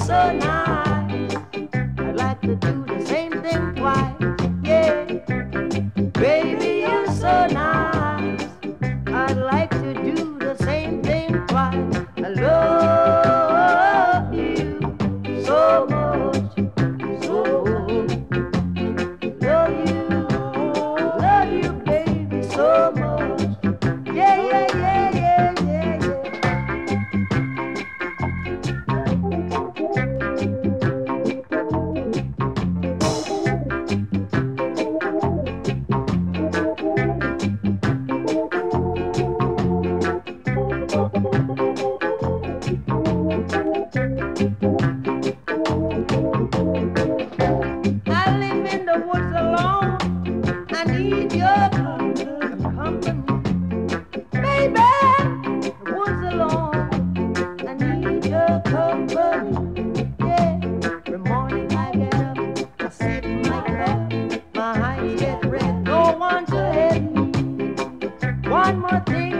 so nice. I'd like to do the same thing twice. Yeah, baby, you're so nice. I'd like to do the same thing twice. I love you so much, so much. Love you, baby, so much. Yeah, yeah, yeah, yeah, yeah, yeah. I live in the woods alone. I need your company. Baby, the woods alone. I need your company. Yeah, every morning I get up, I sip my cup, my eyes get red. No one to help me. One more thing